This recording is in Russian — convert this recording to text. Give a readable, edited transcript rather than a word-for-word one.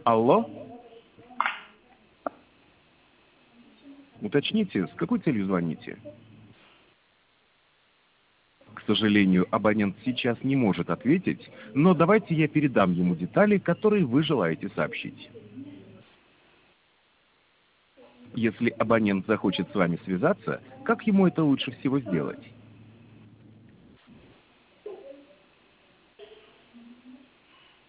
Алло? Уточните, с какой целью звоните? К сожалению, абонент сейчас не может ответить, но давайте я передам ему детали, которые вы желаете сообщить. Если абонент захочет с вами связаться, как ему это лучше всего сделать?